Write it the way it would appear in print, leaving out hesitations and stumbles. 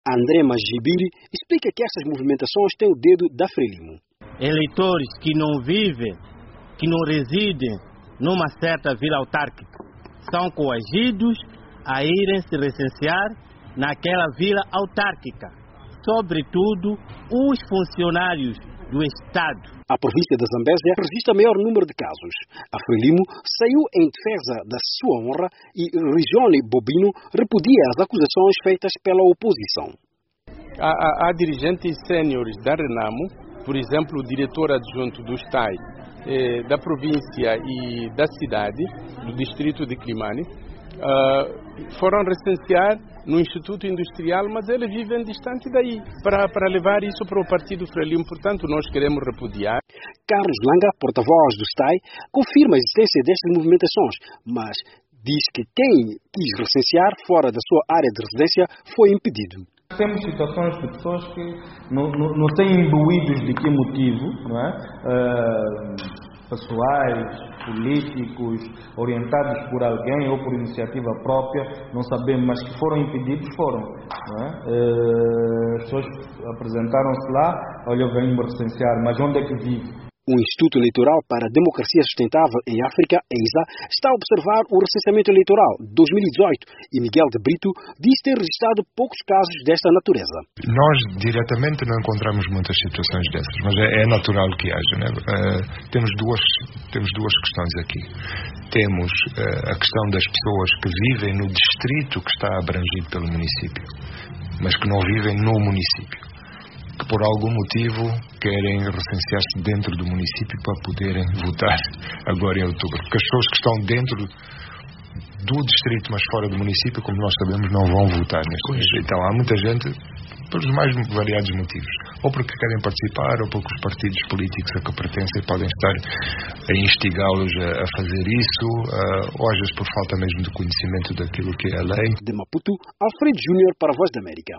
André Magibiri explica que essas movimentações têm o dedo da Frelimo. Eleitores que não vivem, que não residem numa certa vila autárquica, são coagidos a irem se recensear naquela vila autárquica, sobretudo os funcionários do Estado. A província da Zambésia registra maior número de casos. A Frelimo saiu em defesa da sua honra e Regione Bobino repudia as acusações feitas pela oposição. Há dirigentes sêniores da Renamo, por exemplo, o diretor adjunto do STAI, da província e da cidade, do distrito de Climane, foram recensear no Instituto Industrial, mas eles vivem distante daí, para levar isso para o Partido Frelimo. Portanto, nós queremos repudiar. Carlos Langa, porta-voz do STAI, confirma a existência destas movimentações, mas diz que quem quis recensear fora da sua área de residência foi impedido. Temos situações de pessoas que não têm imbuídos de que motivo, não é? Pessoais, políticos, orientados por alguém ou por iniciativa própria, não sabemos, mas que foram impedidos, foram. Não é? As pessoas apresentaram-se lá, olha, eu venho me recensear, mas onde é que vive? O Instituto Eleitoral para a Democracia Sustentável em África, EISA, está a observar o recenseamento eleitoral 2018 e Miguel de Brito diz ter registrado poucos casos desta natureza. Nós diretamente não encontramos muitas situações dessas, mas é natural que haja, né? Temos duas questões aqui. Temos a questão das pessoas que vivem no distrito que está abrangido pelo município, mas que não vivem no município, que por algum motivo querem recensear-se dentro do município para poderem votar agora em outubro. Porque as pessoas que estão dentro do distrito, mas fora do município, como nós sabemos, não vão votar neste momento. Então há muita gente, pelos mais variados motivos, ou porque querem participar, ou porque os partidos políticos a que pertencem podem estar a instigá-los a fazer isso, ou às vezes por falta mesmo de conhecimento daquilo que é a lei. De Maputo, Alfredo Júnior para a Voz da América.